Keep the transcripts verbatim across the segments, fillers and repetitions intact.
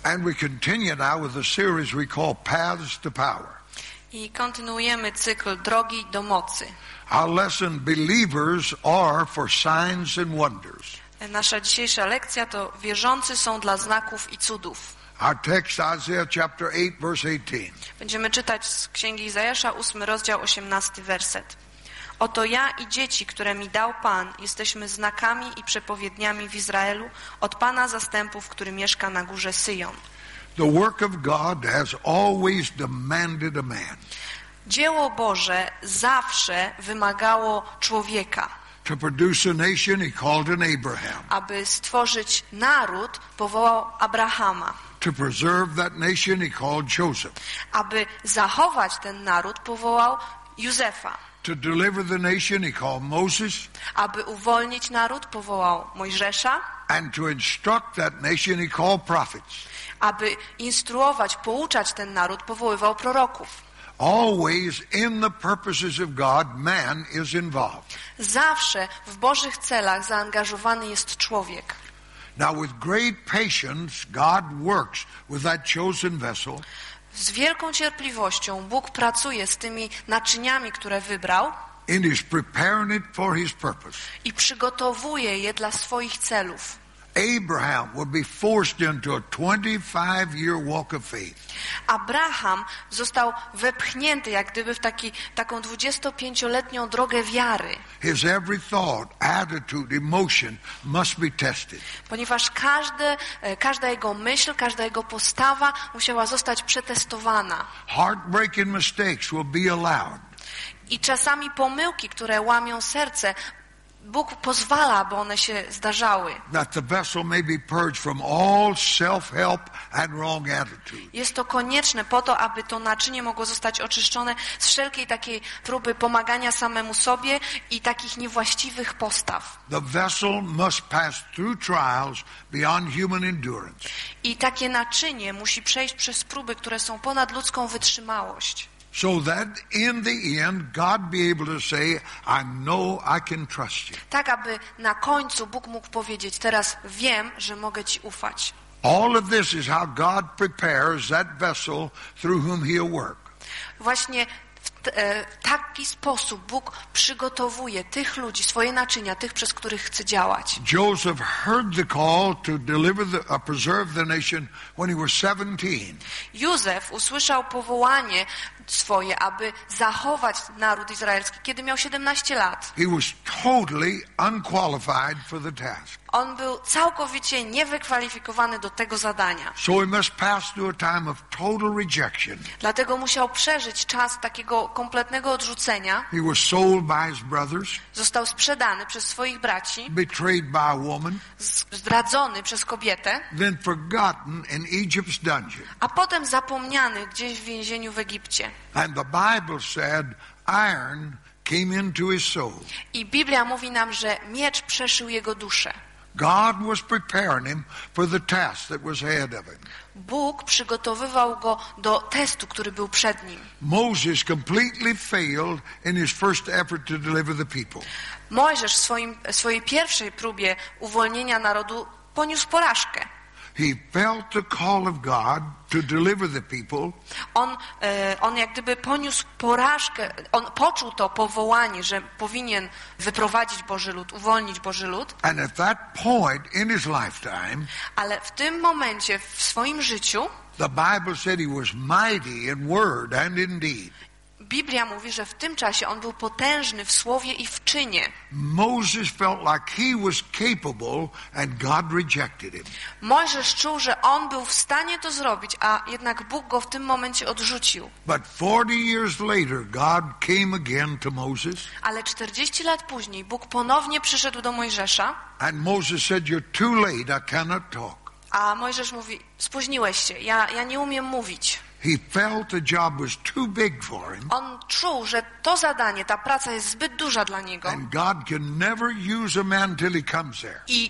And we continue now with the series we call Paths to Power. I kontynuujemy cykl Drogi do mocy. Our lesson, Believers are for signs and wonders. Nasza dzisiejsza lekcja to wierzący są dla znaków i cudów. Our text, Isaiah chapter eight, verse eighteen. Będziemy czytać z Księgi Izajasza, ósmy rozdział, osiemnasty werset. Oto ja i dzieci, które mi dał Pan, jesteśmy znakami i przepowiedniami w Izraelu od Pana zastępów, który mieszka na górze Syjon. The work of God has always demanded a man. Dzieło Boże zawsze wymagało człowieka. To produce a nation, he called an Abraham. Aby stworzyć naród, powołał Abrahama. To preserve that nation, he called Joseph. Aby zachować ten naród, powołał Józefa. To deliver the nation, he called Moses. Aby uwolnić naród, powołał Mojżesza. And to instruct that nation, he called prophets. Aby instruować, pouczać ten naród, powoływał proroków. Always in the purposes of God, man is involved. Zawsze w Bożych celach zaangażowany jest człowiek. Now with great patience, God works with that chosen vessel. Z wielką cierpliwością Bóg pracuje z tymi naczyniami, które wybrał. And is preparing it for his purpose. I przygotowuje je dla swoich celów. Abraham would be forced into a twenty-five year walk of faith. Abraham został wepchnięty jak gdyby w taki, taką dwudziestopięcioletnią drogę wiary. His every thought, attitude, emotion must be tested. Ponieważ każde, każda jego myśl, każda jego postawa musiała zostać przetestowana. Heartbreaking mistakes will be allowed. I czasami pomyłki, które łamią serce, Bóg pozwala, aby one się zdarzały. That the vessel may be purged from all self-help and wrong attitude. Jest to konieczne po to, aby to naczynie mogło zostać oczyszczone z wszelkiej takiej próby pomagania samemu sobie i takich niewłaściwych postaw. The vessel must pass through trials beyond human endurance. I takie naczynie musi przejść przez próby, które są ponad ludzką wytrzymałość. So that in the end God be able to say, I know I can trust you. Tak, aby na końcu Bóg mógł powiedzieć, teraz wiem, że mogę Ci ufać. All of this is how God prepares that vessel through whom he'll work. Właśnie w, t- w taki sposób Bóg przygotowuje tych ludzi, swoje naczynia, tych, przez których chce działać. Joseph heard the call to deliver the, uh, preserve the nation when he was seventeen. Józef usłyszał powołanie swoje, aby zachować naród izraelski, kiedy miał siedemnaście lat. He was totally unqualified for the task. On był całkowicie niewykwalifikowany do tego zadania. So he must pass through a time of total rejection. Dlatego musiał przeżyć czas takiego kompletnego odrzucenia. He was sold by his brothers. Został sprzedany przez swoich braci. Betrayed by a woman. Zdradzony przez kobietę. Then forgotten in Egypt's dungeon. A potem zapomniany gdzieś w więzieniu w Egipcie. And the Bible said iron came into his soul. I Biblia mówi nam, że miecz przeszył jego duszę. God was preparing him for the task that was ahead of him. Bóg przygotowywał go do testu, który był przed nim. Moses completely failed in his first effort to deliver the people. Mojżesz w swoim, swojej pierwszej próbie uwolnienia narodu poniósł porażkę. He felt the call of God to deliver the people. On, e, on jak gdyby poniósł porażkę, on poczuł to powołanie, że powinien wyprowadzić Boży lud, uwolnić Boży lud. And at that point in his lifetime, ale w tym momencie w swoim życiu the Bible said he was mighty in word and in deed. Biblia mówi, że w tym czasie on był potężny w słowie i w czynie. Moses felt like he was capable and God rejected him. Mojżesz czuł, że on był w stanie to zrobić, a jednak Bóg go w tym momencie odrzucił. But forty years later God came again to Moses. Ale czterdzieści lat później Bóg ponownie przyszedł do Mojżesza. And Moses said, "You're too late, I cannot talk." A Mojżesz mówi, spóźniłeś się, ja, ja nie umiem mówić. He felt the job was too big for him. On czuł, że to zadanie, ta praca jest zbyt duża dla niego. And God can never use a man till he comes there. I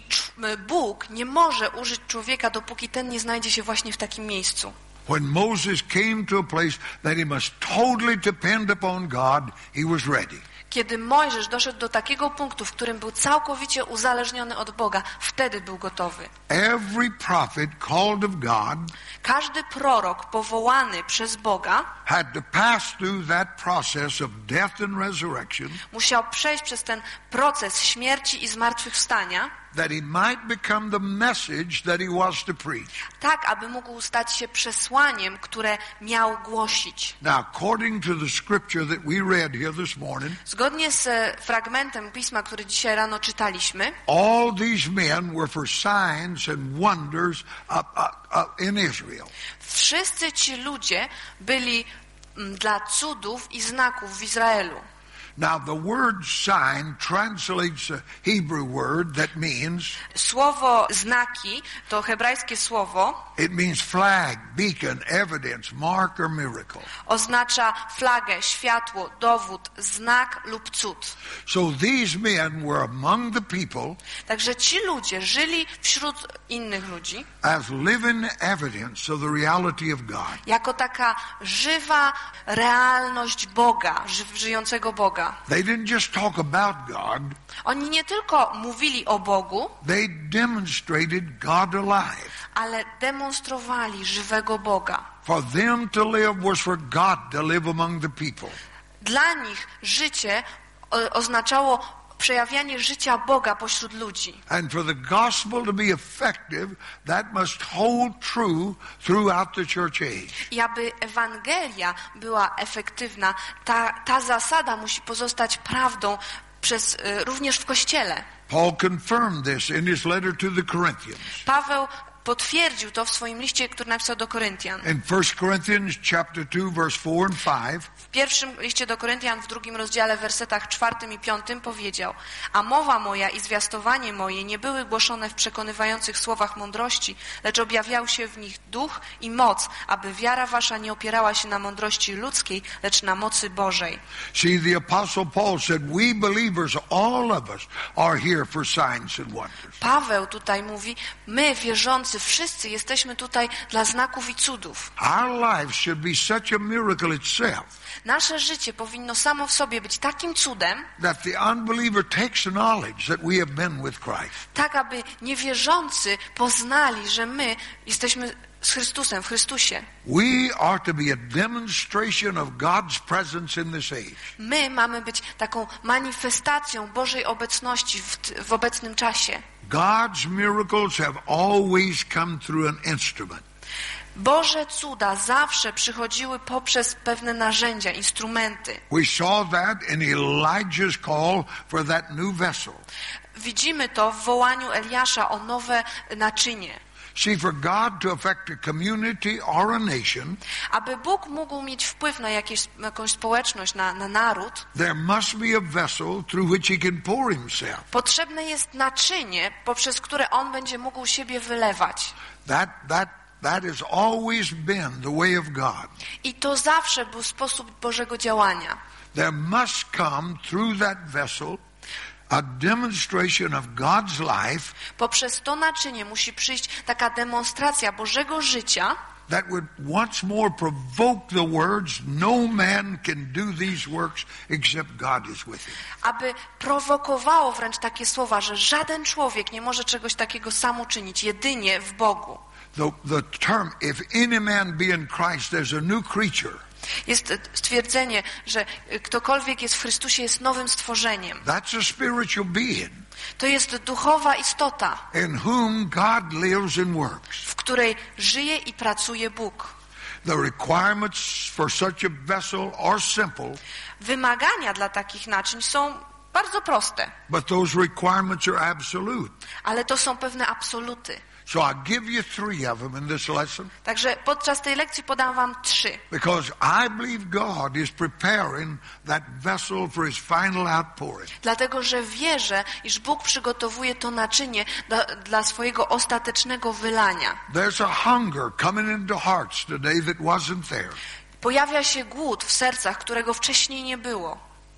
Bóg nie może użyć człowieka, dopóki ten nie znajdzie się właśnie w takim miejscu. When Moses came to a place that he must totally depend upon God, he was ready. Kiedy Mojżesz doszedł do takiego punktu, w którym był całkowicie uzależniony od Boga, wtedy był gotowy. Every prophet called of God Każdy prorok powołany przez Boga had to pass through that process of death and resurrection musiał przejść przez ten proces śmierci i zmartwychwstania, that he might become the message that he was to preach. tak aby mógł stać się przesłaniem, które miał głosić. Now, according to the scripture that we read here this morning, Zgodnie z e, fragmentem pisma, który dzisiaj rano czytaliśmy, all these men were for signs and wonders uh, uh, uh, in Israel. wszyscy ci ludzie byli mm, dla cudów i znaków w Izraelu. Now, the word sign translates a Hebrew word that means, Słowo znaki to hebrajskie słowo, it means flag, beacon, evidence, mark, or miracle. oznacza flagę, światło, dowód, znak lub cud. So these men were among the people Także ci ludzie żyli wśród innych ludzi as living evidence of the reality of God. jako taka żywa realność Boga, ży- żyjącego Boga. They didn't just talk about God, Oni nie tylko mówili o Bogu, they demonstrated God alive. ale demonstrowali żywego Boga. For them to live was for God to live among the people. Dla nich życie o, oznaczało przejawianie życia Boga pośród ludzi. And for the gospel to be effective, that must hold true throughout the church age. I aby Ewangelia była efektywna, ta, ta zasada musi pozostać prawdą przez, y, również w Kościele. Paul confirmed this in his letter to the Corinthians. Paweł potwierdził to w swoim liście, który napisał do Koryntian. In First Corinthians chapter two, verse four and five, W pierwszym liście do Koryntian, w drugim rozdziale, w wersetach czwartym i piątym powiedział: a mowa moja i zwiastowanie moje nie były głoszone w przekonywających słowach mądrości, lecz objawiał się w nich duch i moc, aby wiara wasza nie opierała się na mądrości ludzkiej, lecz na mocy Bożej. see, the Apostle Paul said, we believers, all of us, are here for signs and wonders. Paweł tutaj mówi, my wierzący, wszyscy jesteśmy tutaj dla znaków i cudów. Our lives should be such a miracle itself Nasze życie powinno samo w sobie być takim cudem, that the unbeliever takes knowledge that we have been with Christ. tak aby niewierzący poznali, że my jesteśmy z Chrystusem, w Chrystusie. We are to be a demonstration of God's presence in this age. My mamy być taką manifestacją Bożej obecności w, w obecnym czasie. God's miracles have always come through an instrument. Boże cuda zawsze przychodziły poprzez pewne narzędzia, instrumenty. We saw that in Elijah's call for that new vessel. Widzimy to w wołaniu Eliasza o nowe naczynie. See, for God to affect a community or a nation, Aby Bóg mógł mieć wpływ na jakieś, jakąś społeczność, na, na naród, there must be a vessel through which he can pour himself. potrzebne jest naczynie, poprzez które On będzie mógł siebie wylewać. That, that, that has always been the way of God. I to zawsze był sposób Bożego działania. There must come through that vessel a demonstration of God's life Poprzez to naczynie musi przyjść taka demonstracja Bożego życia, that would once more provoke the words, no man can do these works except God is with him. aby prowokowało wręcz takie słowa, że żaden człowiek nie może czegoś takiego sam uczynić, jedynie w Bogu. The, the term, if any man be in Christ, there's a new creature. Jest stwierdzenie, że ktokolwiek jest w Chrystusie, jest nowym stworzeniem. That's a spiritual being To jest duchowa istota, in whom God lives and works. w której żyje i pracuje Bóg. The requirements for such a vessel are simple, Wymagania dla takich naczyń są bardzo proste, but those requirements are absolute. ale to są pewne absoluty. So I'll give you three of them in this lesson, Także podczas tej lekcji podam wam trzy. because I believe God is preparing that vessel for his final outpouring. Dlatego, że wierzę, iż Bóg przygotowuje to naczynie dla, dla swojego ostatecznego wylania. There's a hunger coming into hearts today that wasn't there. Pojawia się głód w sercach, którego wcześniej nie było.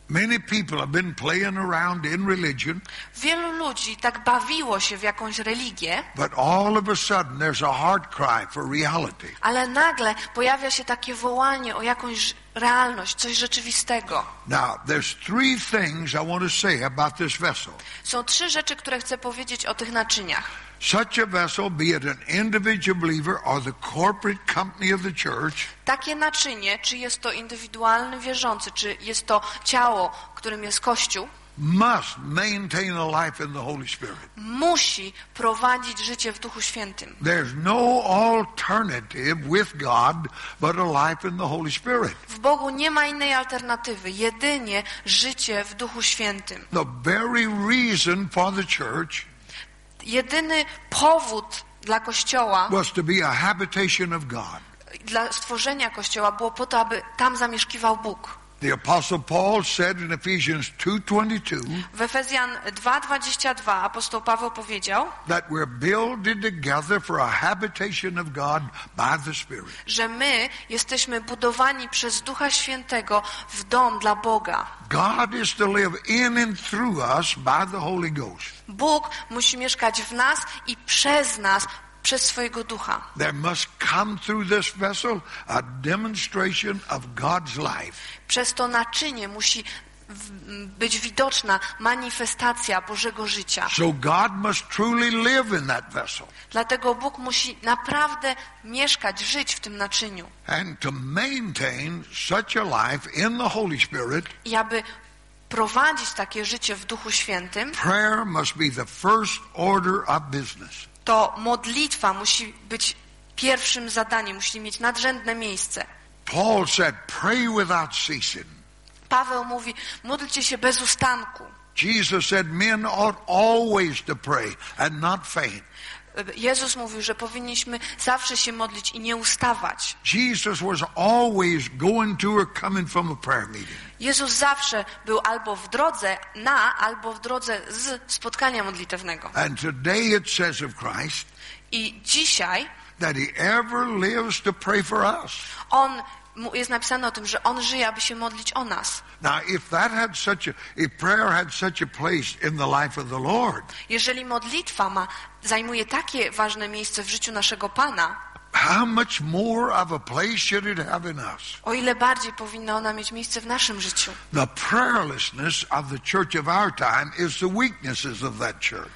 Many people have been playing around in religion. Wielu ludzi tak bawiło się w jakąś religię, But all of a sudden there's a heart cry for reality. ale nagle pojawia się takie wołanie o jakąś realność, coś rzeczywistego. Now, there's three things I want to say about this vessel. Są trzy rzeczy, które chcę powiedzieć o tych naczyniach. Such a vessel, be it an individual believer or the corporate company of the church, Takie naczynie, czy jest to indywidualny wierzący, czy jest to ciało, którym jest Kościół, must maintain a life in the Holy Spirit. musi prowadzić życie w Duchu Świętym. There's no alternative with God but a life in the Holy Spirit. W Bogu nie ma innej alternatywy, jedynie życie w Duchu Świętym. The very reason for the church Jedyny powód dla Kościoła, was to be a habitation of God. dla stworzenia Kościoła było po to, aby tam zamieszkiwał Bóg. The Apostle Paul said in Ephesians two twenty-two W Efezjan dwa dwadzieścia dwa apostoł Paweł powiedział, that we're builded together for a habitation of God by the Spirit. że my jesteśmy budowani przez Ducha Świętego w dom dla Boga. God is to live in and through us by the Holy Ghost. Bóg musi mieszkać w nas i przez nas, przez swojego Ducha. There must come through this vessel a demonstration of God's life. Przez to naczynie musi w- być widoczna manifestacja Bożego życia. So God must truly live in that vessel. Dlatego Bóg musi naprawdę mieszkać, żyć w tym naczyniu. And to maintain such a life in the Holy Spirit, I aby prowadzić takie życie w Duchu Świętym, prayer must be the first order of business. to modlitwa musi być pierwszym zadaniem, musi mieć nadrzędne miejsce. Paul said, pray without ceasing. Paweł mówi, módlcie się bez ustanku. Jesus said, men ought always to pray and not faint. Jezus mówił, że powinniśmy zawsze się modlić i nie ustawać. Jesus was always going to or coming from a prayer meeting. Jezus zawsze był albo w drodze na, albo w drodze z spotkania modlitewnego. And today it says of Christ I dzisiaj that he ever lives to pray for us. On, mu- jest napisane o tym, że On żyje, aby się modlić o nas. Now, if that had such a, if prayer had such a place in the life of the Lord, Jeżeli modlitwa ma, zajmuje takie ważne miejsce w życiu naszego Pana, how much more of a place should it have in us? o ile bardziej powinna ona mieć miejsce w naszym życiu. The prayerlessness of the church of our time is the weaknesses of that church.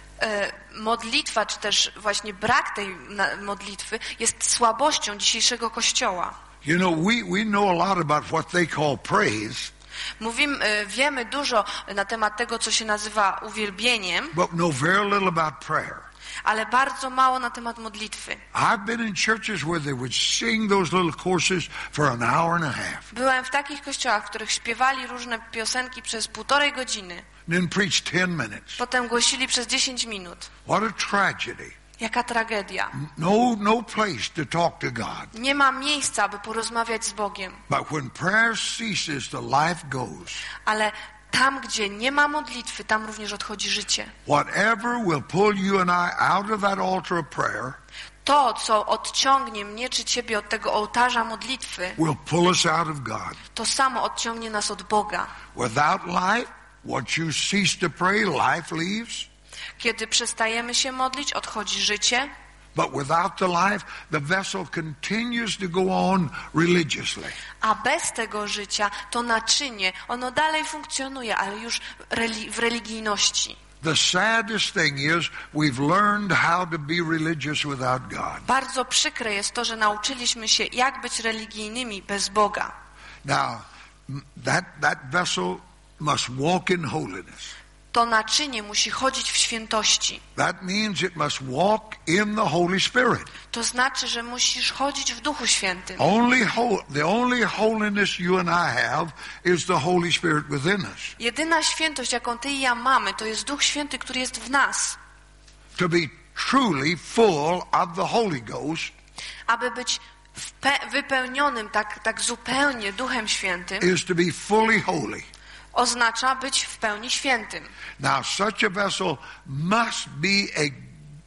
E, modlitwa, czy też właśnie brak tej na- modlitwy jest słabością dzisiejszego Kościoła. You know, we, we know a lot about what they call praise, Mówimy, e, wiemy dużo na temat tego, co się nazywa uwielbieniem, but know very little about prayer. ale bardzo mało na temat modlitwy. I've been in churches where they would sing those little courses for an hour and a half, Byłem w takich kościołach, w których śpiewali różne piosenki przez półtorej godziny, then preach ten minutes. potem głosili przez dziesięć minut. What a tragedy. Jaka tragedia. No, no place to talk to God. Nie ma miejsca, aby porozmawiać z Bogiem. But when prayer ceases, the life goes. Ale tam, gdzie nie ma modlitwy, tam również odchodzi życie. Whatever will pull you and I out of that altar of prayer To, co odciągnie mnie czy ciebie od tego ołtarza modlitwy, will pull us out of God. to samo odciągnie nas od Boga. Without life, once you cease to pray, life leaves. Kiedy przestajemy się modlić, odchodzi życie, But without the life, the vessel continues to go on religiously. a bez tego życia to naczynie, ono dalej funkcjonuje, ale już reli- w religijności. The saddest thing is we've learned how to be religious without God. Bardzo przykre jest to, że nauczyliśmy się, jak być religijnymi bez Boga. Now, m- that, that vessel must walk in holiness. To naczynie musi chodzić w świętości. That means it must walk in the Holy Spirit. To znaczy, że musisz chodzić w Duchu Świętym. Only ho- the only holiness you and I have is the Holy Spirit within us. Jedyna świętość, jaką ty i ja mamy, to jest Duch Święty, który jest w nas. To be truly full of the Holy Ghost Aby być wpe- wypełnionym tak, tak zupełnie Duchem Świętym, is to be fully holy. oznacza być w pełni świętym. Now, such a vessel must be a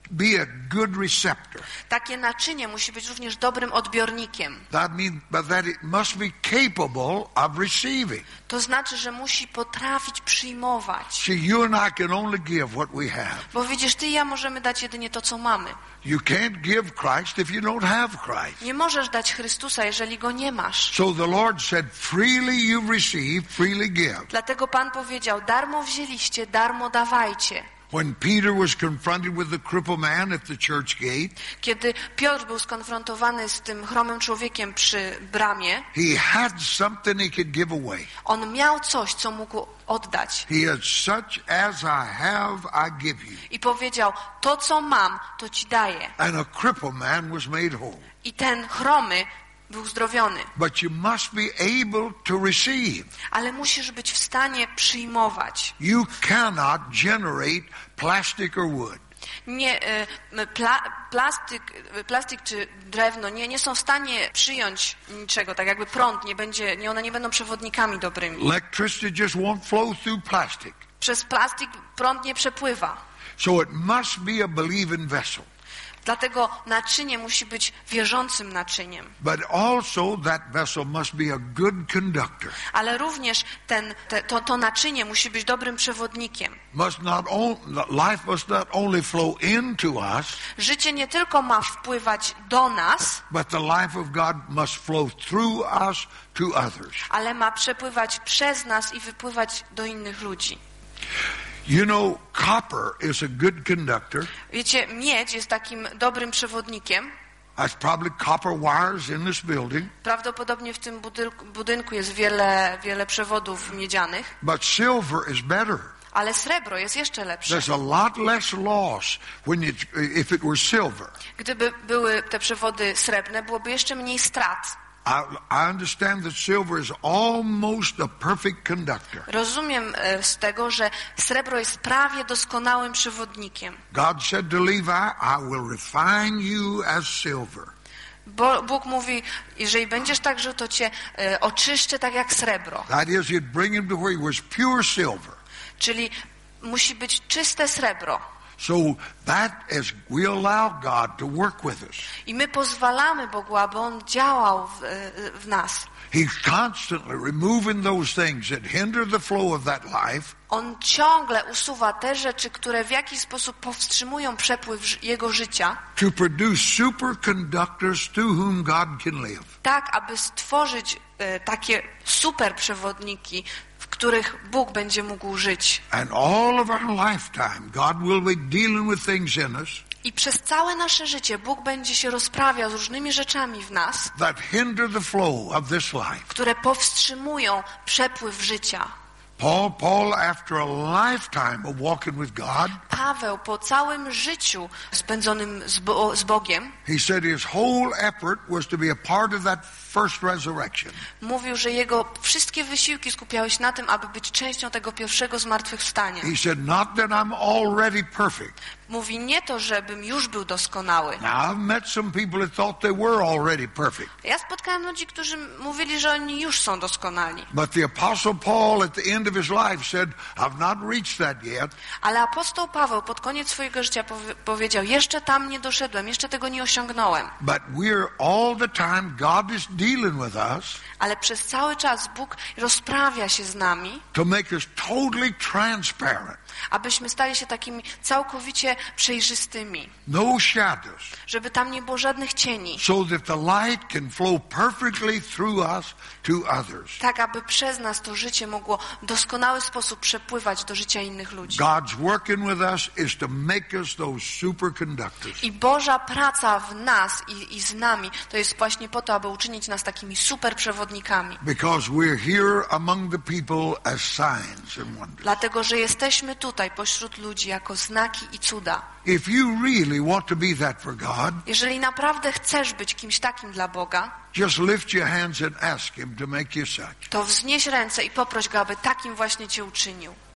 be a good receptor. Takie naczynie musi być również dobrym odbiornikiem. That means but that it must be capable of receiving. To znaczy, że musi potrafić przyjmować. See, you and I can only give what we have. Bo widzisz, ty i ja możemy dać jedynie to, co mamy. You can't give Christ if you don't have Christ. Nie możesz dać Chrystusa, jeżeli Go nie masz. So the Lord said, freely you've received, freely give. Dlatego Pan powiedział, darmo wzięliście, darmo dawajcie. When Peter was confronted with the crippled man at the church gate, Kiedy Piotr był skonfrontowany z tym chromym człowiekiem przy bramie, he had something he could give away. on miał coś, co mógł oddać. He had such as I have, I give you. I powiedział, to co mam, to ci daję. And a crippled man was made whole. I ten chromy był uzdrowiony. But you must be able to receive. Ale musisz być w stanie przyjmować. You cannot generate plastic or wood. Nie, y, pla, plastyk, plastik czy drewno nie, nie są w stanie przyjąć niczego, tak jakby prąd nie będzie, nie, one nie będą przewodnikami dobrymi. Electricity just won't flow through plastic. Przez plastik prąd nie przepływa. So it must be a believing vessel. Dlatego naczynie musi być wierzącym naczyniem. But also that vessel must be a good conductor. Ale również ten, te, to, to naczynie musi być dobrym przewodnikiem. Must not on, life must not only flow into us, Życie nie tylko ma wpływać do nas, but the life of God must flow through us to others. ale ma przepływać przez nas i wypływać do innych ludzi. You know, copper is a good conductor. Wiecie, miedź jest takim dobrym przewodnikiem. There's probably copper wires in this building. Prawdopodobnie w tym budynku, budynku jest wiele, wiele przewodów miedzianych, But silver is better. ale srebro jest jeszcze lepsze. There's a lot less loss when it, if it were silver. Gdyby były te przewody srebrne, byłoby jeszcze mniej strat. I, I understand that silver is almost a perfect conductor. Rozumiem e, z tego, że srebro jest prawie doskonałym przewodnikiem. God said to Levi, I will refine you as silver. Bo Bóg mówi, jeżeli będziesz tak żył, to cię e, oczyszczę tak jak srebro. That is, he'd bring him to where he was pure silver. Czyli musi być czyste srebro. So that is, we allow God to work with us. I my pozwalamy Bogu, aby On działał w, w nas. He's constantly removing those things that hinder the flow of that life. On ciągle usuwa te rzeczy, które w jakiś sposób powstrzymują przepływ Jego życia, To produce superconductors through whom God can live. tak aby stworzyć e, takie super przewodniki, w których Bóg będzie mógł żyć. And all of our lifetime, God will be dealing with things in us I przez całe nasze życie Bóg będzie się rozprawiał z różnymi rzeczami w nas, that hinder the flow of this life. które powstrzymują przepływ życia. Paul, Paul, after a lifetime of walking with God, Paweł po całym życiu spędzonym z, Bo- z Bogiem he said his whole effort was to be a part of that first resurrection. mówił, że jego wszystkie wysiłki skupiały się na tym, aby być częścią tego pierwszego zmartwychwstania. He said, not that I'm already perfect. Mówi nie to, żebym już był doskonały. Now, I've met some people that thought they were already perfect. Ja spotkałem ludzi, którzy mówili, że oni już są doskonali. But the Apostle Paul at the end of his life said, I've not reached that yet. Ale apostoł Paweł pod koniec swojego życia powie- powiedział, jeszcze tam nie doszedłem, jeszcze tego nie osiągnąłem. But we're all the time, God is dealing with us Ale przez cały czas Bóg rozprawia się z nami, to make us totally transparent. abyśmy stali się takimi całkowicie przejrzystymi, No shadows. żeby tam nie było żadnych cieni, So that the light can flow perfectly through us to others. tak aby przez nas to życie mogło w doskonały sposób przepływać do życia innych ludzi. God's working with us is to make us those superconductors. I Boża praca w nas i, i z nami to jest właśnie po to, aby uczynić nas takimi super przewodnikami. Because we're here among the people as signs and wonders. Dlatego, że jesteśmy tutaj pośród ludzi jako znaki i cuda. If you really want to be that for God, Jeżeli naprawdę chcesz być kimś takim dla Boga, just lift your hands and ask Him to make you such. to wznieś ręce i poproś Go, aby takim właśnie Cię uczynił.